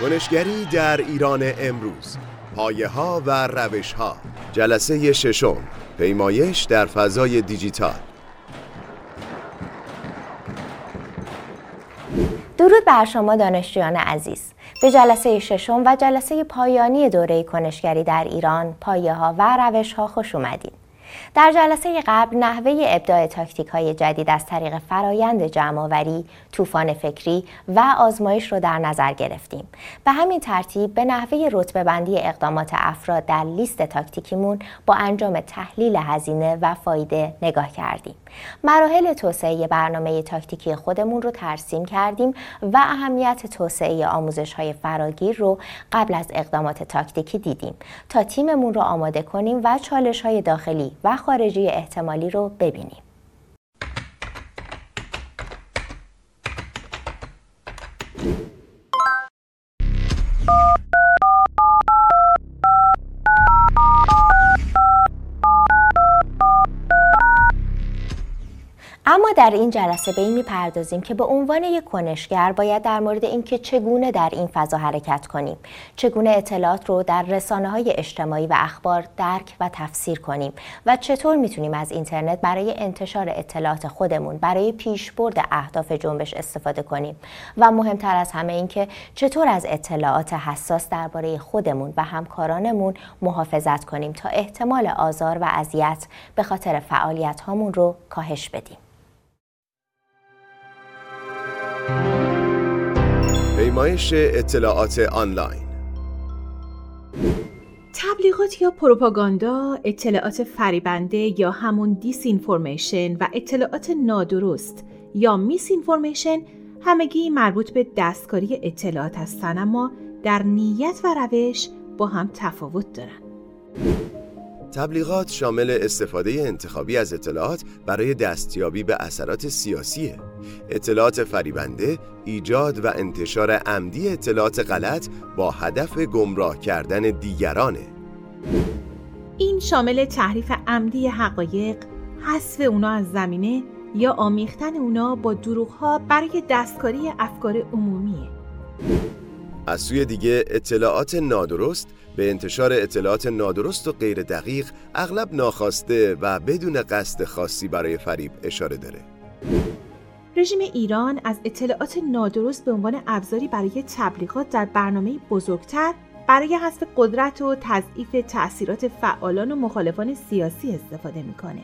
کنشگری در ایران امروز، پایه‌ها و روش‌ها، جلسه ششم، پیمایش در فضای دیجیتال. درود بر شما دانشجویان عزیز. به جلسه ششم و جلسه پایانی دوره کنشگری در ایران، پایه‌ها و روش‌ها خوش اومدید. در جلسه قبل نحوه ابداع تاکتیک‌های جدید از طریق فرایند جمع‌آوری، طوفان فکری و آزمایش رو در نظر گرفتیم. به همین ترتیب به نحوه رتبه‌بندی اقدامات افراد در لیست تاکتیکیمون با انجام تحلیل هزینه و فایده نگاه کردیم. مراحل توسعه برنامه تاکتیکی خودمون رو ترسیم کردیم و اهمیت توسعه آموزش‌های فراگیر رو قبل از اقدامات تاکتیکی دیدیم تا تیممون رو آماده کنیم و چالش‌های داخلی و خارجی احتمالی رو ببینیم. اما در این جلسه به این می‌پردازیم که به عنوان یک کنشگر باید در مورد اینکه چگونه در این فضا حرکت کنیم، چگونه اطلاعات رو در رسانه‌های اجتماعی و اخبار درک و تفسیر کنیم و چطور میتونیم از اینترنت برای انتشار اطلاعات خودمون، برای پیشبرد اهداف جنبش استفاده کنیم و مهمتر از همه اینکه چطور از اطلاعات حساس درباره خودمون و همکارانمون محافظت کنیم تا احتمال آزار و اذیت به خاطر فعالیت‌هامون رو کاهش بدیم. پیمایش اطلاعات آنلاین. تبلیغات یا پروپاگاندا، اطلاعات فریبنده یا همون دیس اینفورمیشن و اطلاعات نادرست یا میس اینفورمیشن همگی مربوط به دستکاری اطلاعات هستن، اما در نیت و روش با هم تفاوت دارن. تبلیغات شامل استفاده انتخابی از اطلاعات برای دستیابی به اثرات سیاسیه. اطلاعات فریبنده ایجاد و انتشار عمدی اطلاعات غلط با هدف گمراه کردن دیگرانه. این شامل تحریف عمدی حقایق، حذف اونا از زمینه یا آمیختن اونا با دروغ‌ها برای دستکاری افکار عمومیه. از سوی دیگه اطلاعات نادرست به انتشار اطلاعات نادرست و غیر دقیق، اغلب ناخواسته و بدون قصد خاصی برای فریب اشاره داره. رژیم ایران از اطلاعات نادرست به عنوان ابزاری برای تبلیغات در برنامه بزرگتر برای حذف قدرت و تضعیف تأثیرات فعالان و مخالفان سیاسی استفاده میکنه.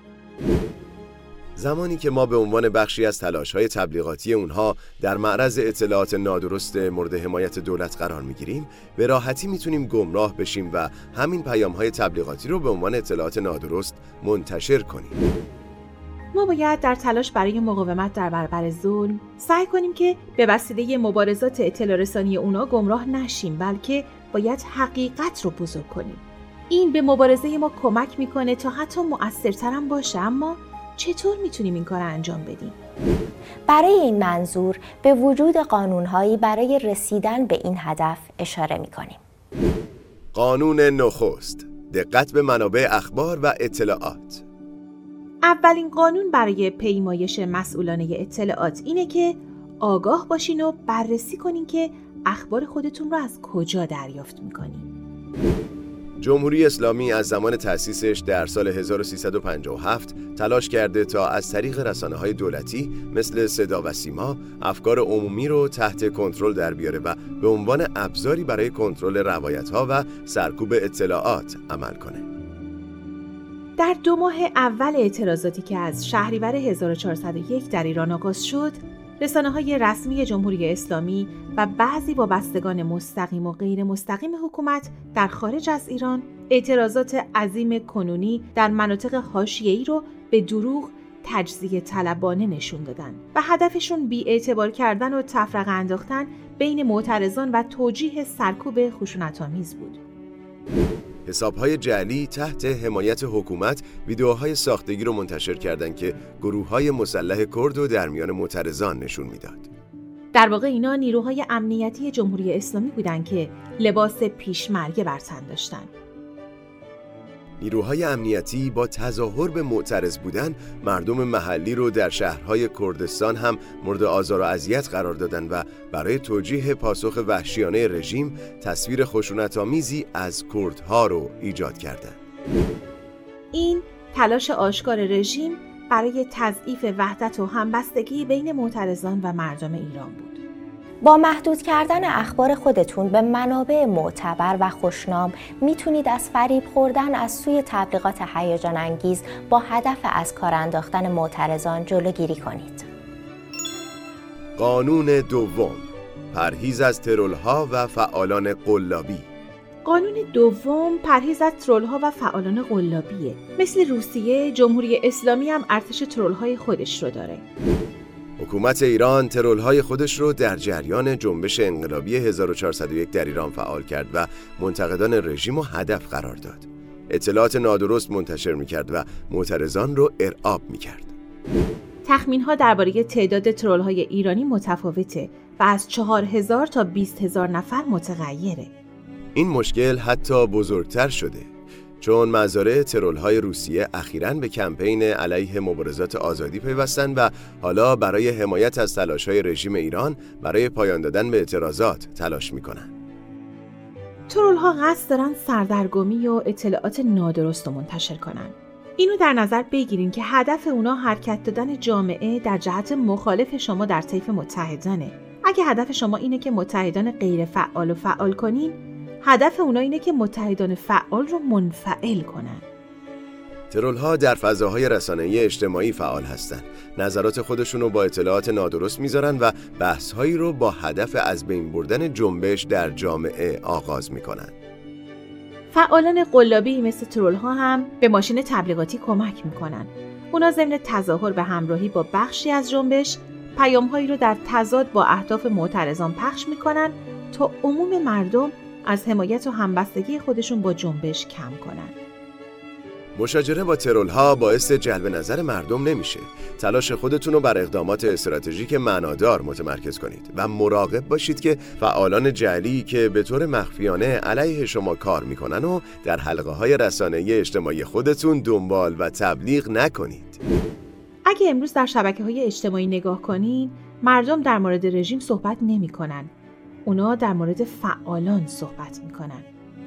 زمانی که ما به عنوان بخشی از تلاش‌های تبلیغاتی اونها در معرض اطلاعات نادرست مورد حمایت دولت قرار می‌گیریم، به راحتی میتونیم گمراه بشیم و همین پیام‌های تبلیغاتی رو به عنوان اطلاعات نادرست منتشر کنیم. ما باید در تلاش برای مقاومت در برابر ظلم سعی کنیم که به وسیله مبارزات اطلاع رسانی اونا گمراه نشیم، بلکه باید حقیقت رو بزرگ کنیم. این به مبارزه ما کمک میکنه تا حتی مؤثرتر هم باشه، اما چطور میتونیم این کار انجام بدیم؟ برای این منظور به وجود قانون‌هایی برای رسیدن به این هدف اشاره می‌کنیم. قانون نخست، دقت به منابع اخبار و اطلاعات. اولین قانون برای پیمایش مسئولانه اطلاعات اینه که آگاه باشین و بررسی کنین که اخبار خودتون رو از کجا دریافت می‌کنین. جمهوری اسلامی از زمان تأسیسش در سال 1357 تلاش کرده تا از طریق رسانه‌های دولتی مثل صدا و سیما افکار عمومی رو تحت کنترل در بیاره و به عنوان ابزاری برای کنترل روایت‌ها و سرکوب اطلاعات عمل کنه. در 2 ماه اول اعتراضاتی که از شهریور 1401 در ایران آغاز شد، رسانه‌های رسمی جمهوری اسلامی و بعضی وابستگان مستقیم و غیر مستقیم حکومت در خارج از ایران اعتراضات عظیم کنونی در مناطق حاشیه‌ای رو به دروغ تجزیه طلبانه نشون دادن و هدفشون بی‌اعتبار کردن و تفرقه انداختن بین معترضان و توجیه سرکوب خشونت‌آمیز بود. حساب‌های جعلی تحت حمایت حکومت ویدیوهای ساختگی رو منتشر کردند که گروه‌های مسلح کرد رو در میان معترضان نشون میداد. در واقع اینا نیروهای امنیتی جمهوری اسلامی بودند که لباس پیشمرگه بر تن داشتن. نیروهای امنیتی با تظاهر به معترض بودن مردم محلی رو در شهرهای کردستان هم مورد آزار و اذیت قرار دادن و برای توجیه پاسخ وحشیانه رژیم تصویر خشونت‌آمیزی از کردها رو ایجاد کردند. این تلاش آشکار رژیم برای تضعیف وحدت و همبستگی بین معترضان و مردم ایران بود. با محدود کردن اخبار خودتون به منابع معتبر و خوشنام میتونید از فریب خوردن از سوی تبلیغات هیجان انگیز با هدف از کار انداختن معترضان جلوگیری کنید. قانون دوم، پرهیز از ترول‌ها و فعالان قلابی. قانون دوم پرهیز از ترول‌ها و فعالان قلابیه. مثل روسیه، جمهوری اسلامی هم ارتش ترول‌های خودش رو داره. حکومت ایران ترول‌های خودش رو در جریان جنبش انقلابی 1401 در ایران فعال کرد و منتقدان رژیم رو هدف قرار داد. اطلاعات نادرست منتشر می‌کرد و معترضان رو ارعاب می‌کرد. تخمین‌ها درباره تعداد ترول‌های ایرانی متفاوته و از 4000 تا 20000 نفر متغیره. این مشکل حتی بزرگتر شده، چون مزارع ترول‌های روسیه اخیراً به کمپین علیه مبارزات آزادی پیوستند و حالا برای حمایت از تلاش‌های رژیم ایران برای پایان دادن به اعتراضات تلاش می‌کنند. ترول‌ها قصد دارن سردرگمی و اطلاعات نادرست رو منتشر کنن. اینو در نظر بگیرین که هدف اونا حرکت دادن جامعه در جهت مخالف شما در طیف متحدانه. اگه هدف شما اینه که متحدان غیر فعال و فعال کنین، هدف اونا اینه که متحدان فعال رو منفعل کنن. ترول‌ها در فضاهای رسانه‌ای اجتماعی فعال هستند. نظرات خودشون رو با اطلاعات نادرست میذارن و بحث‌هایی رو با هدف از بین بردن جنبش در جامعه آغاز میکنن. فعالان قلابی مثل ترول‌ها هم به ماشین تبلیغاتی کمک میکنن. اونا ضمن تظاهر به همراهی با بخشی از جنبش، پیام‌هایی رو در تضاد با اهداف معترضان پخش میکنن تا عموم مردم از حمایت و همبستگی خودشون با جنبش کم کنن. مشاجره با ترول‌ها باعث جلب نظر مردم نمیشه. تلاش خودتون رو بر اقدامات استراتژیک معنادار متمرکز کنید و مراقب باشید که فعالان جعلی که به طور مخفیانه علیه شما کار میکنن و در حلقه‌های رسانه‌ای اجتماعی خودتون دنبال و تبلیغ نکنید. اگه امروز در شبکه‌های اجتماعی نگاه کنین، مردم در مورد رژیم صحبت نمی‌کنن. اونا در مورد فعالان صحبت میکنن.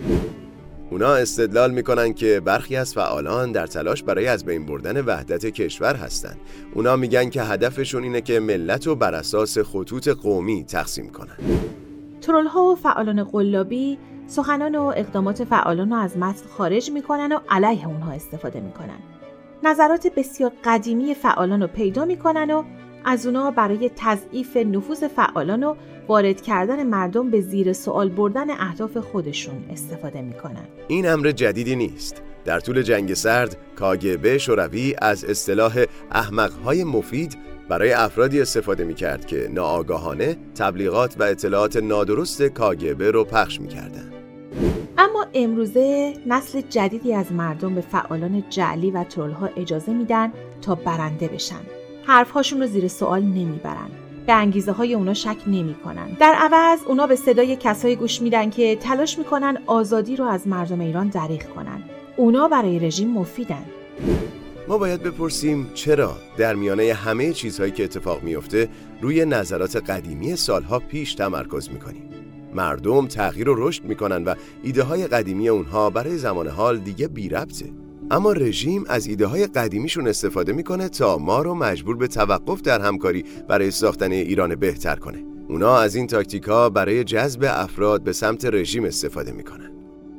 اونا استدلال میکنن که برخی از فعالان در تلاش برای از بین بردن وحدت کشور هستن. اونا میگن که هدفشون اینه که ملت رو بر اساس خطوط قومی تقسیم کنن. ترول‌ها و فعالان قلابی سخنان و اقدامات فعالان رو از متن خارج میکنن و علیه اونها استفاده میکنن. نظرات بسیار قدیمی فعالان رو پیدا میکنن و از اونا برای تضعیف نفوذ فعالان و وارد کردن مردم به زیر سوال بردن اهداف خودشون استفاده میکنن. این امر جدیدی نیست. در طول جنگ سرد کاگبه شوروی از اصطلاح احمق‌های مفید برای افرادی استفاده میکرد که ناآگاهانه تبلیغات و اطلاعات نادرست کاگبه رو پخش میکردن. اما امروزه نسل جدیدی از مردم به فعالان جعلی و ترول‌ها اجازه میدن تا برنده بشن. حرف‌هاشون رو زیر سوال نمیبرن. به انگیزه‌های اونا شک نمی‌کنن. در عوض اونا به صدای کسایی گوش میدن که تلاش می‌کنن آزادی رو از مردم ایران دریغ کنن. اونا برای رژیم مفیدن. ما باید بپرسیم چرا در میانه همه چیزهایی که اتفاق میفته روی نظرات قدیمی سالها پیش تمرکز می‌کنیم. مردم تغییر و رشد می‌کنن و ایده‌های قدیمی اونها برای زمان حال دیگه بی‌ربطه. اما رژیم از ایده‌های قدیمیشون استفاده میکنه تا ما رو مجبور به توقف در همکاری برای ساختن ایران بهتر کنه. اونا از این تاکتیک‌ها برای جذب افراد به سمت رژیم استفاده میکنن.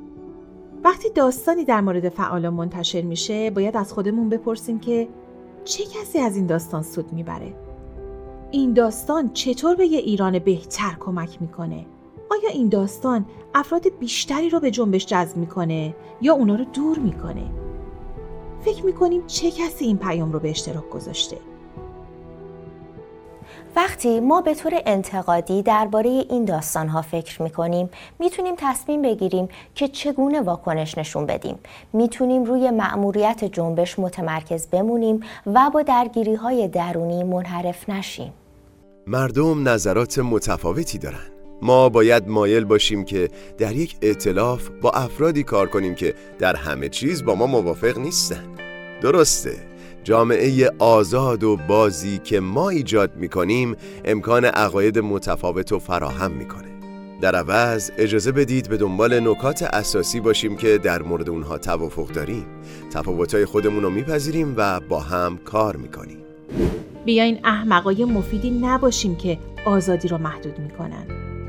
وقتی داستانی در مورد فعالان منتشر میشه، باید از خودمون بپرسیم که چه کسی از این داستان سود میبره؟ این داستان چطور به یه ایران بهتر کمک میکنه؟ آیا این داستان افراد بیشتری رو به جنبش جذب میکنه یا اونا رو دور میکنه؟ فکر میکنیم چه کسی این پیام رو به اشتراک گذاشته؟ وقتی ما به طور انتقادی درباره این داستان‌ها فکر می‌کنیم، میتونیم تصمیم بگیریم که چگونه واکنش نشون بدیم. میتونیم روی مأموریت جنبش متمرکز بمونیم و با درگیری‌های درونی منحرف نشیم. مردم نظرات متفاوتی دارن. ما باید مایل باشیم که در یک ائتلاف با افرادی کار کنیم که در همه چیز با ما موافق نیستن. درسته، جامعه آزاد و بازی که ما ایجاد میکنیم امکان عقاید متفاوت و فراهم میکنه. در عوض اجازه بدید به دنبال نکات اساسی باشیم که در مورد اونها توافق داریم، تفاوت‌های خودمون رو میپذیریم و با هم کار میکنیم. بیاین احمقای مفیدی نباشیم که آزادی رو محدود میکنن.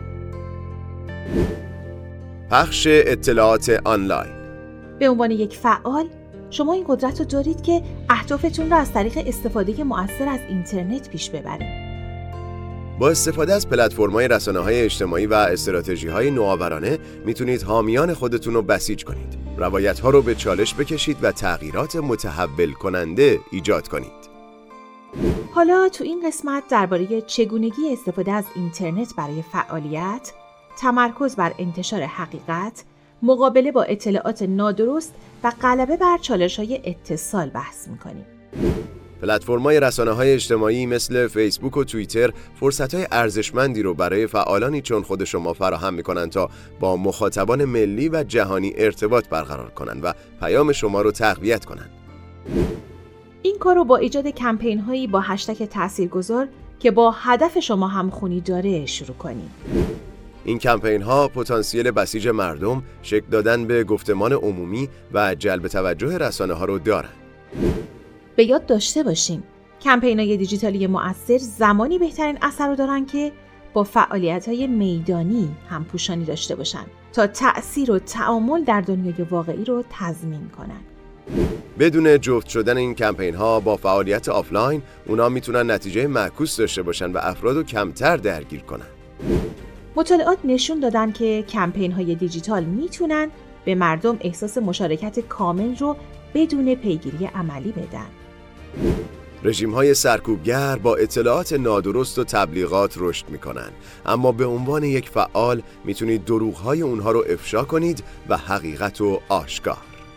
پخش اطلاعات آنلاین. به عنوان یک فعال شما این قدرت رو دارید که اهدافتون رو از طریق استفاده مؤثر از اینترنت پیش ببرید. با استفاده از پلتفرم‌های رسانه‌های اجتماعی و استراتژی‌های نوآورانه میتونید حامیان خودتون رو بسیج کنید، روایت‌ها رو به چالش بکشید و تغییرات متحول کننده ایجاد کنید. حالا تو این قسمت درباره چگونگی استفاده از اینترنت برای فعالیت، تمرکز بر انتشار حقیقت، مقابله با اطلاعات نادرست و غلبه بر چالش‌های اتصال بحث می‌کنیم. پلتفرم‌های رسانه‌های اجتماعی مثل فیسبوک و توییتر فرصت‌های ارزشمندی رو برای فعالانی چون خود شما فراهم می‌کنند تا با مخاطبان ملی و جهانی ارتباط برقرار کنند و پیام شما رو تقویت کنند. این کار رو با ایجاد کمپین‌هایی با هشتگ تاثیرگذار که با هدف شما همخونی داره شروع کنید. این کمپین‌ها پتانسیل بسیج مردم، شکل دادن به گفتمان عمومی و جلب توجه رسانه‌ها رو دارند. به یاد داشته باشین کمپین‌های دیجیتالی مؤثر زمانی بهترین اثر رو دارن که با فعالیت‌های میدانی همپوشانی داشته باشن تا تأثیر و تعامل در دنیای واقعی رو تضمین کنن. بدون جفت شدن این کمپین‌ها با فعالیت آفلاین، اونا میتونن نتیجه معکوس داشته باشن و افراد رو کمتر درگیر کنن. مطالعات نشون دادن که کمپین‌های دیجیتال میتونن به مردم احساس مشارکت کامل رو بدون پیگیری عملی بدن. رژیم‌های سرکوبگر با اطلاعات نادرست و تبلیغات رشد می‌کنن، اما به عنوان یک فعال میتونید دروغ‌های اونها رو افشا کنید و حقیقت رو آشکار.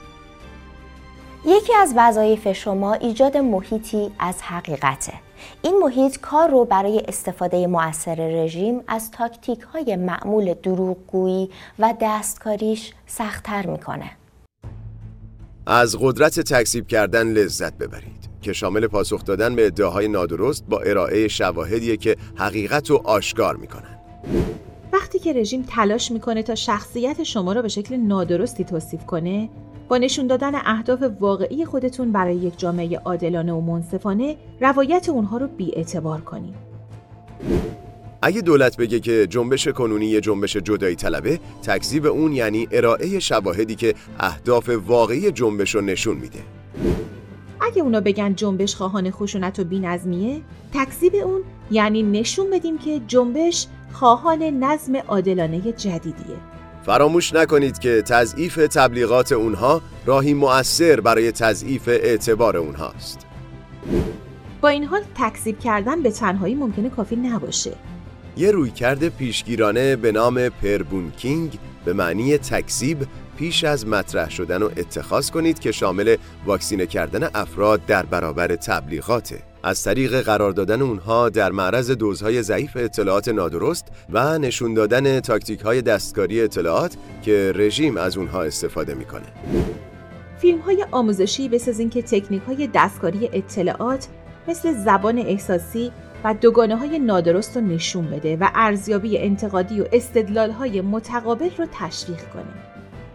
یکی از وظایف شما ایجاد محیطی از حقیقته. این محیط کار رو برای استفاده مؤثر رژیم از تاکتیک‌های معمول دروغگویی و دستکاریش سخت‌تر می‌کنه. از قدرت تکذیب کردن لذت ببرید که شامل پاسخ دادن به ادعاهای نادرست با ارائه شواهدیه که حقیقت رو آشکار می‌کنن. وقتی که رژیم تلاش می‌کنه تا شخصیت شما رو به شکل نادرستی توصیف کنه، با نشون دادن اهداف واقعی خودتون برای یک جامعه عادلانه و منصفانه، روایت اونها رو بی‌اعتبار کنید. اگه دولت بگه که جنبش کنونی یه جنبش جدایی طلبه، تکذیب اون یعنی ارائه شواهدی که اهداف واقعی جنبش رو نشون میده. اگه اونا بگن جنبش خواهان خشونت و بی‌نظمیه، تکذیب اون یعنی نشون بدیم که جنبش خواهان نظم عادلانه جدیدیه. فراموش نکنید که تضعیف تبلیغات اونها راهی مؤثر برای تضعیف اعتبار اونهاست. با این حال تکذیب کردن به تنهایی ممکنه کافی نباشه. یه رویکرد پیشگیرانه به نام پربونکینگ به معنی تکذیب پیش از مطرح شدن رو اتخاذ کنید که شامل واکسینه کردن افراد در برابر تبلیغاته، از طریق قرار دادن اونها در معرض دوزهای ضعیف اطلاعات نادرست و نشون دادن تاکتیک‌های دستکاری اطلاعات که رژیم از اونها استفاده میکنه. فیلم‌های آموزشی بسازین که تکنیک‌های دستکاری اطلاعات مثل زبان احساسی و دوگانه‌های نادرست رو نشون بده و ارزیابی انتقادی و استدلال‌های متقابل رو تشویق کنه.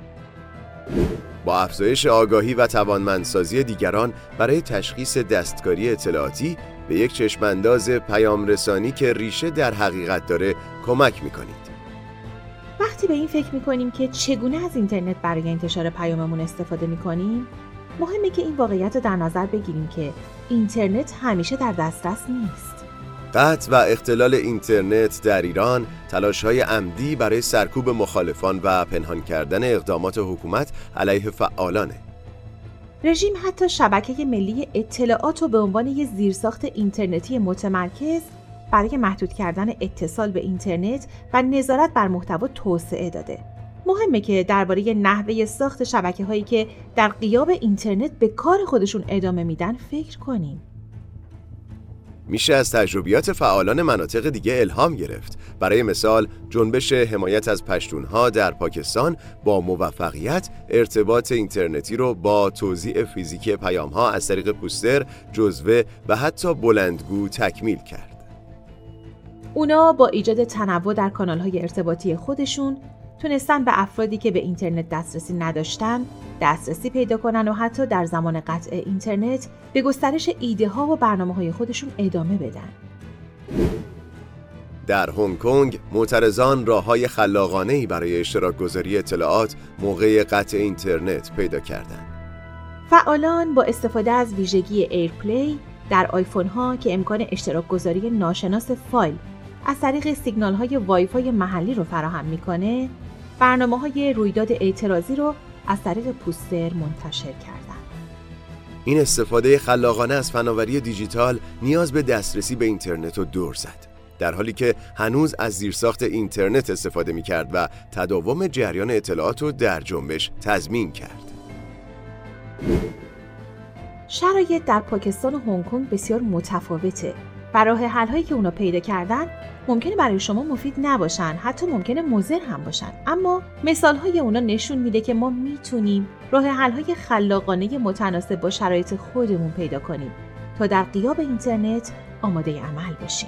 با افزایش آگاهی و توانمندسازی دیگران برای تشخیص دستکاری اطلاعاتی به یک چشمانداز پیام رسانی که ریشه در حقیقت داره کمک میکنید. وقتی به این فکر میکنیم که چگونه از اینترنت برای انتشار پیاممون استفاده میکنیم، مهمه که این واقعیت رو در نظر بگیریم که اینترنت همیشه در دسترس نیست. قطع و اختلال اینترنت در ایران تلاش‌های عمدی برای سرکوب مخالفان و پنهان کردن اقدامات حکومت علیه فعالانه. رژیم حتی شبکه ملی اطلاعات رو به عنوان یک زیرساخت اینترنتی متمرکز برای محدود کردن اتصال به اینترنت و نظارت بر محتوا توسعه داده. مهمه که درباره نحوه ساخت شبکه‌هایی که در غیاب اینترنت به کار خودشون ادامه میدن فکر کنیم. میشه از تجربیات فعالان مناطق دیگه الهام گرفت. برای مثال جنبش حمایت از پشتونها در پاکستان با موفقیت ارتباط اینترنتی رو با توزیع فیزیکی پیام‌ها از طریق پوستر، جزوه و حتی بلندگو تکمیل کرد. اونا با ایجاد تنوع در کانال‌های ارتباطی خودشون تونستن به افرادی که به اینترنت دسترسی نداشتن دسترسی پیدا کنن و حتی در زمان قطع اینترنت به گسترش ایده‌ها و برنامه‌های خودشون ادامه بدن. در هنگ کنگ معترضان راه‌های خلاقانه‌ای برای اشتراک گذاری اطلاعات موقع قطع اینترنت پیدا کردند. فعالان با استفاده از ویژگی ایرپلی در آیفون‌ها که امکان اشتراک گذاری ناشناس فایل از طریق سیگنال‌های وایفای محلی رو فراهم می‌کنه، برنامه‌های رویداد اعتراضی رو از طریق پوستر منتشر کردند. این استفاده خلاقانه از فناوری دیجیتال نیاز به دسترسی به اینترنت رو دور زد، در حالی که هنوز از زیرساخت اینترنت استفاده می‌کرد و تداوم جریان اطلاعات رو در جنبش تضمین کرد. شرایط در پاکستان و هنگ کنگ بسیار متفاوته و راه حل‌هایی که اونا پیدا کردن ممکنه برای شما مفید نباشن، حتی ممکنه مضر هم باشن، اما مثال‌های اونا نشون میده که ما میتونیم راه حل‌های خلاقانه متناسب با شرایط خودمون پیدا کنیم تا در غیاب اینترنت آماده عمل باشیم.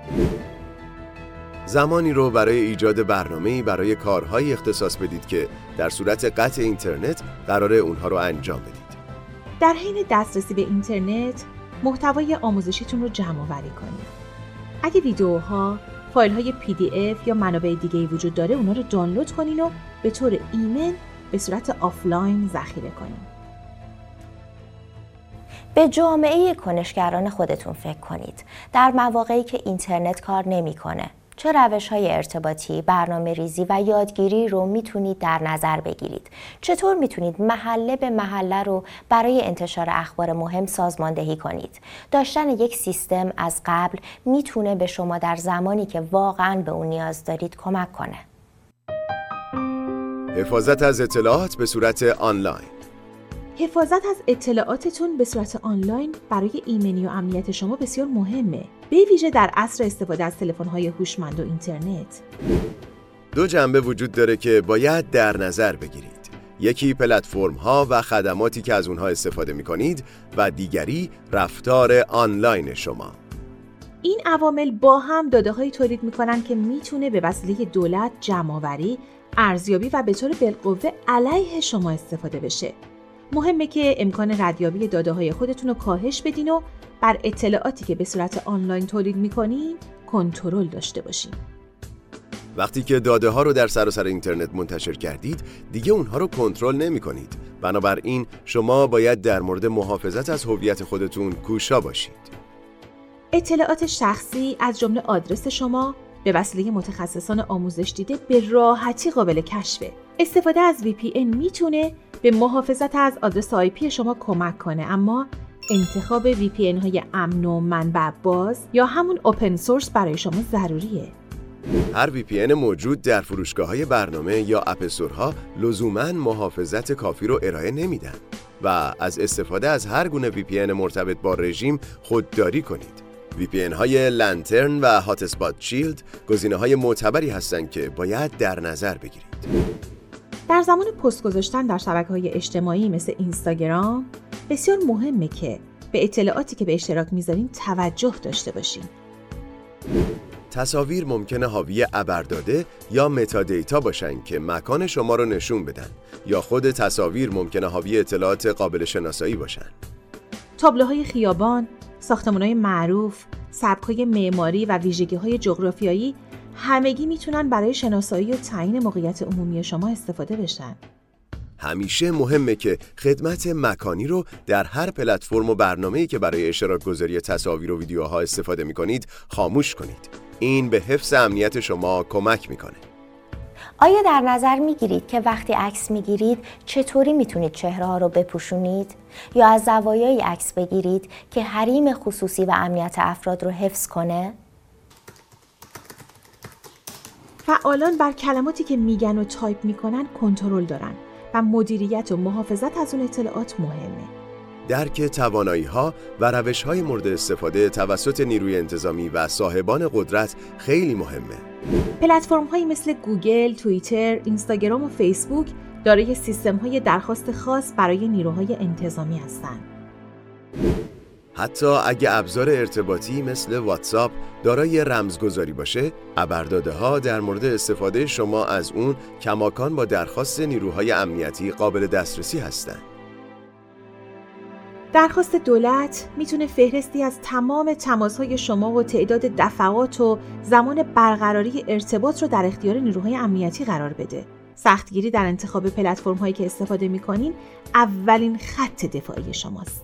زمانی رو برای ایجاد برنامه‌ای برای کارهای اختصاص بدید که در صورت قطع اینترنت قراره اونها رو انجام بدید. در حین دسترسی به اینترنت محتوای آموزشیتون رو جمع‌آوری کنید. اگه ویدیوها، فایل‌های PDF یا منابع دیگه‌ای وجود داره، اونا رو دانلود کنین و به طور ایمن به صورت آفلاین ذخیره کنین. به جامعه کنشگران خودتون فکر کنید. در مواقعی که اینترنت کار نمی‌کنه، چه روش‌های ارتباطی، برنامه‌ریزی و یادگیری رو میتونید در نظر بگیرید؟ چطور میتونید محله به محله رو برای انتشار اخبار مهم سازماندهی کنید؟ داشتن یک سیستم از قبل میتونه به شما در زمانی که واقعاً به اون نیاز دارید کمک کنه. حفاظت از اطلاعات به صورت آنلاین. حفاظت از اطلاعاتتون به صورت آنلاین برای ایمنی و امنیت شما بسیار مهمه، به ویژه در عصر استفاده از تلفن‌های هوشمند و اینترنت. دو جنبه وجود داره که باید در نظر بگیرید. یکی پلتفرم‌ها و خدماتی که از اونها استفاده می‌کنید و دیگری رفتار آنلاین شما. این عوامل با هم داده‌هایی تولید می‌کنن که میتونه به وسیله دولت جمع‌آوری، ارزیابی و به طور بالقوه علیه شما استفاده بشه. مهمه که امکان ردیابی داده‌های خودتون رو کاهش بدین و بر اطلاعاتی که به صورت آنلاین تولید می‌کنین کنترل داشته باشین. وقتی که داده‌ها رو در سراسر اینترنت منتشر کردید، دیگه اونها رو کنترل نمی‌کنید. بنابراین شما باید در مورد محافظت از هویت خودتون کوشا باشید. اطلاعات شخصی از جمله آدرس شما به وسیله متخصصان آموزش دیده به راحتی قابل کشفه. استفاده از VPN میتونه به محافظت از آدرس IP شما کمک کنه، اما انتخاب VPN های امن و منبع باز یا همون اوپن سورس برای شما ضروریه. هر VPN موجود در فروشگاه‌های برنامه یا اپ استورها لزوماً محافظت کافی رو ارائه نمیدن و از استفاده از هر گونه VPN مرتبط با رژیم خودداری کنید. VPN های لنترن و هات اسپات شیلد گزینه‌های معتبری هستند که باید در نظر بگیرید. در زمان پست گذاشتن در شبکه‌های اجتماعی مثل اینستاگرام بسیار مهمه که به اطلاعاتی که به اشتراک میذارین توجه داشته باشین. تصاویر ممکنه حاوی ابرداده یا متادیتا باشن که مکان شما رو نشون بدن، یا خود تصاویر ممکنه حاوی اطلاعات قابل شناسایی باشن. تابلوهای خیابان، ساختمان‌های معروف، سبک‌های معماری و ویژگی‌های جغرافیایی همگی میتونن برای شناسایی و تعیین موقعیت عمومی شما استفاده بشن. همیشه مهمه که خدمت مکانی رو در هر پلتفرم و برنامه‌ای که برای اشتراک گذاری تصاویر و ویدیوها استفاده می‌کنید خاموش کنید. این به حفظ امنیت شما کمک می‌کنه. آیا در نظر میگیرید که وقتی عکس میگیرید چطوری میتونید چهره ها رو بپوشونید؟ یا از زوایای عکس بگیرید که حریم خصوصی و امنیت افراد رو حفظ کنه؟ فعالان بر کلماتی که میگن و تایپ میکنن کنترل دارن و مدیریت و محافظت از اون اطلاعات مهمه. درک توانایی‌ها و روش‌های مورد استفاده توسط نیروی انتظامی و صاحبان قدرت خیلی مهمه. پلتفرم‌هایی مثل گوگل، توییتر، اینستاگرام و فیسبوک دارای سیستم‌های درخواست خاص برای نیروهای انتظامی هستند. حتی اگه ابزار ارتباطی مثل واتساپ دارای رمزگذاری باشه، ابرداده‌ها در مورد استفاده شما از اون کماکان با درخواست نیروهای امنیتی قابل دسترسی هستند. درخواست دولت میتونه فهرستی از تمام تماس‌های شما و تعداد دفعات و زمان برقراری ارتباط رو در اختیار نیروهای امنیتی قرار بده. سختگیری در انتخاب پلتفرم‌هایی که استفاده می‌کنین اولین خط دفاعی شماست.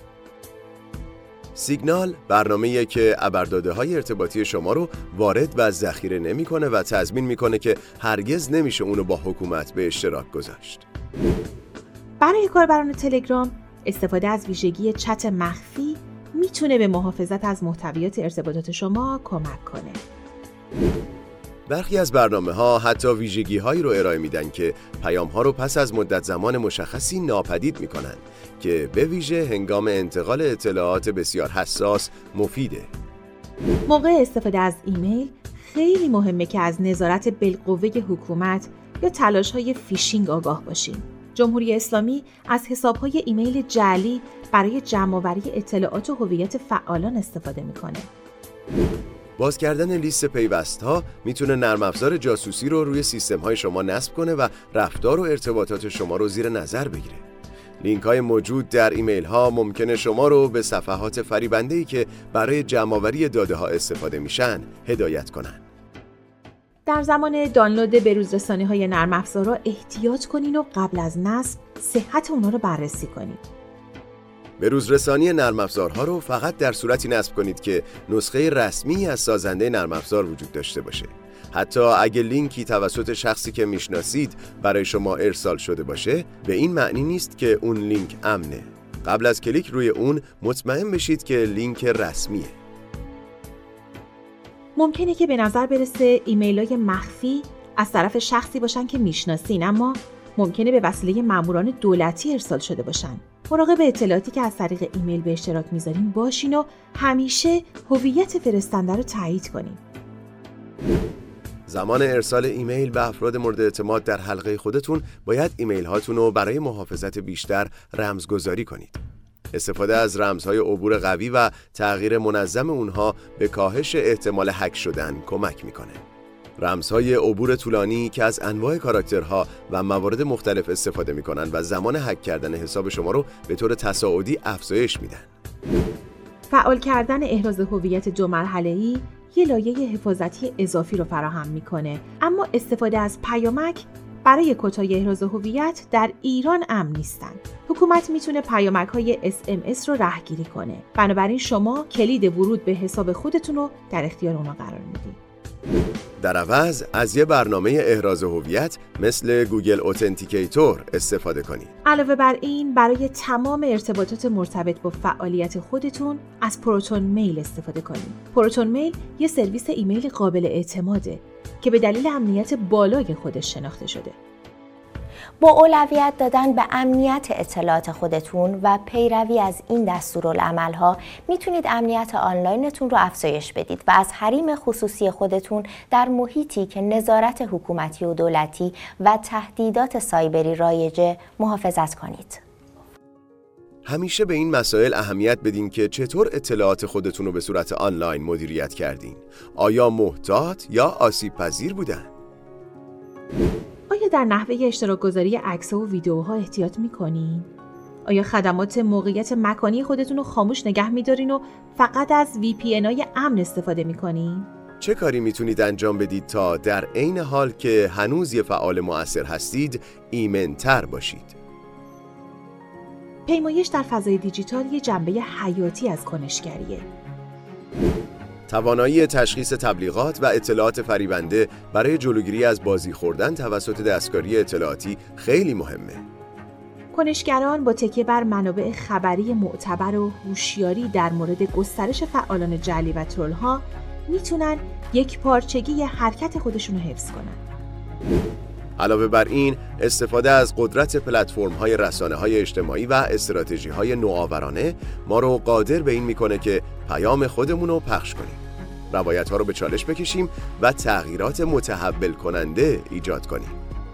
سیگنال برنامه‌ایه که ابرداده‌های ارتباطی شما رو وارد و ذخیره نمی‌کنه و تضمین می‌کنه که هرگز نمیشه اونو با حکومت به اشتراک گذاشت. برای کاربران تلگرام استفاده از ویژگی چت مخفی میتونه به محافظت از محتویات ارتباطات شما کمک کنه. برخی از برنامه‌ها حتی ویژگی‌هایی رو ارائه میدن که پیام‌ها رو پس از مدت زمان مشخصی ناپدید می‌کنن که به ویژه هنگام انتقال اطلاعات بسیار حساس مفیده. موقع استفاده از ایمیل خیلی مهمه که از نظارت بالقوه حکومت یا تلاش‌های فیشینگ آگاه باشین. جمهوری اسلامی از حساب‌های ایمیل جعلی برای جمع‌آوری اطلاعات و هویت فعالان استفاده می‌کنه. باز کردن لیست پیوست‌ها میتونه نرم افزار جاسوسی رو روی سیستم‌های شما نصب کنه و رفتار و ارتباطات شما رو زیر نظر بگیره. لینک‌های موجود در ایمیل‌ها ممکنه شما رو به صفحات فریبنده‌ای که برای جمع‌آوری داده‌ها استفاده میشن هدایت کنن. در زمان دانلود بروزرسانی‌های نرم افزارها احتیاط کنین و قبل از نصب صحت اونا رو بررسی کنین. بروزرسانی نرم افزارها رو فقط در صورتی نصب کنید که نسخه رسمی از سازنده نرم افزار وجود داشته باشه. حتی اگه لینکی توسط شخصی که میشناسید برای شما ارسال شده باشه، به این معنی نیست که اون لینک امنه. قبل از کلیک روی اون مطمئن بشید که لینک رسمیه. ممکنه که به نظر برسه ایمیل‌های مخفی از طرف شخصی باشن که میشناسین، اما ممکنه به وسیله ماموران دولتی ارسال شده باشن. مراقب اطلاعاتی که از طریق ایمیل به اشتراک میذارین باشین و همیشه هویت فرستنده رو تایید کنین. زمان ارسال ایمیل به افراد مورد اعتماد در حلقه خودتون باید ایمیل هاتون رو برای محافظت بیشتر رمزگذاری کنید. استفاده از رمزهای عبور قوی و تغییر منظم اونها به کاهش احتمال هک شدن کمک میکنه. رمزهای عبور طولانی که از انواع کاراکترها و موارد مختلف استفاده میکنن و زمان هک کردن حساب شما رو به طور تصاعدی افزایش میدن. فعال کردن احراز هویت 2 مرحله‌ای یه لایه حفاظتی اضافی رو فراهم میکنه، اما استفاده از پیامک برای کدهای احراز هویت در ایران امن نیستن. حکومت میتونه پیامک‌های SMS رو رهگیری کنه. بنابراین شما کلید ورود به حساب خودتون رو در اختیار اونا قرار میدید. در عوض از یه برنامه احراز هویت مثل گوگل اتنتیکیتور استفاده کنید. علاوه بر این برای تمام ارتباطات مرتبط با فعالیت خودتون از پروتون میل استفاده کنید. پروتون میل یه سرویس ایمیل قابل اعتماده که به دلیل امنیت بالای خودش شناخته شده. با اولویت دادن به امنیت اطلاعات خودتون و پیروی از این دستورالعمل‌ها میتونید امنیت آنلاینتون رو افزایش بدید و از حریم خصوصی خودتون در محیطی که نظارت حکومتی و دولتی و تهدیدات سایبری رایجه محافظت کنید. همیشه به این مسائل اهمیت بدین که چطور اطلاعات خودتون رو به صورت آنلاین مدیریت کردین. آیا محتاط یا آسیب پذیر بودن؟ آیا در نحوه اشتراک گذاری عکس‌ها و ویدیوها احتیاط می‌کنین؟ آیا خدمات موقعیت مکانی خودتون رو خاموش نگه می‌دارین و فقط از VPN‌های امن استفاده می‌کنین؟ چه کاری میتونید انجام بدید تا در عین حال که هنوز یه فعال مؤثر هستید، ایمن‌تر باشید؟ پیمایش در فضای دیجیتال یه جنبه حیاتی از کنشگریه. توانایی تشخیص تبلیغات و اطلاعات فریبنده برای جلوگیری از بازی خوردن توسط دستکاری اطلاعاتی خیلی مهمه. کنشگران با تکیه بر منابع خبری معتبر و هوشیاری در مورد گسترش فعالان جعلی و ترول‌ها میتونن یک پارچگی حرکت خودشون رو حفظ کنن. علاوه بر این، استفاده از قدرت پلتفرم‌های رسانه‌های اجتماعی و استراتژی‌های نوآورانه ما رو قادر به این میکنه که پیام خودمون رو پخش کنیم، روایت‌ها رو به چالش بکشیم و تغییرات متحول کننده ایجاد کنیم.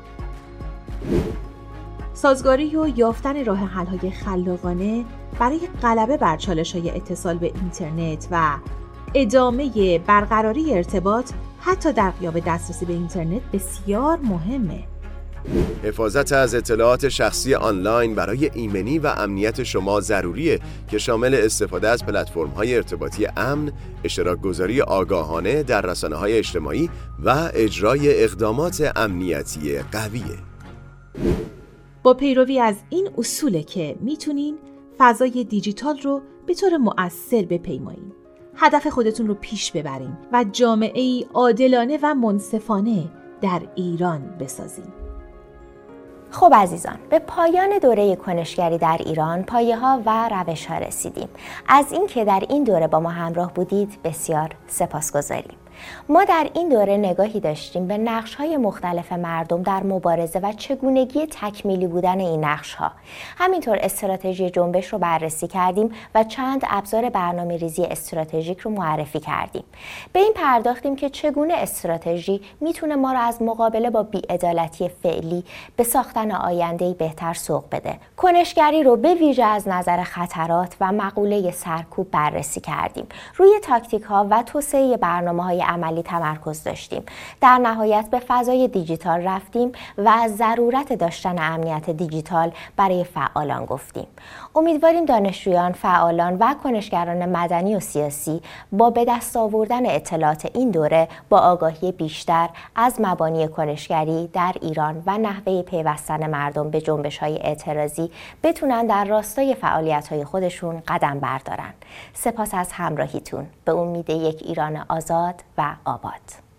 سازگاری و یافتن راه حل‌های خلاقانه برای غلبه بر چالش‌های اتصال به اینترنت و ادامه برقراری ارتباط حتی در غیاب دسترسی به اینترنت بسیار مهمه. حفاظت از اطلاعات شخصی آنلاین برای ایمنی و امنیت شما ضروریه که شامل استفاده از پلتفرم‌های ارتباطی امن، اشتراک گذاری آگاهانه در رسانه‌های اجتماعی و اجرای اقدامات امنیتی قویه. با پیروی از این اصوله که میتونین فضای دیجیتال رو به طور مؤثر بپیمایین، هدف خودتون رو پیش ببرین و جامعه‌ای عادلانه و منصفانه در ایران بسازین. خب عزیزان، به پایان دوره کنشگری در ایران، پایه‌ها و روش‌ها رسیدیم. از اینکه در این دوره با ما همراه بودید بسیار سپاسگزاریم. ما در این دوره نگاهی داشتیم به نقش‌های مختلف مردم در مبارزه و چگونگی تکمیلی بودن این نقش‌ها. همینطور استراتژی جنبش رو بررسی کردیم و چند ابزار برنامه‌ریزی استراتژیک رو معرفی کردیم. به این پرداختیم که چگونه استراتژی میتونه ما رو از مقابله با بی‌عدالتی فعلی به ساختن آینده‌ای بهتر سوق بده. کنشگری رو به ویژه از نظر خطرات و مقوله سرکوب بررسی کردیم. روی تاکتیک‌ها و توسعه برنامه‌های عملی تمرکز داشتیم. در نهایت به فضای دیجیتال رفتیم و از ضرورت داشتن امنیت دیجیتال برای فعالان گفتیم. امیدواریم دانشجویان، فعالان و کنشگران مدنی و سیاسی با به دست آوردن اطلاعات این دوره با آگاهی بیشتر از مبانی کنشگری در ایران و نحوه پیوستن مردم به جنبش‌های اعتراضی بتونن در راستای فعالیت‌های خودشون قدم بردارن. سپاس از همراهیتون. به امید یک ایران آزاد و آباد.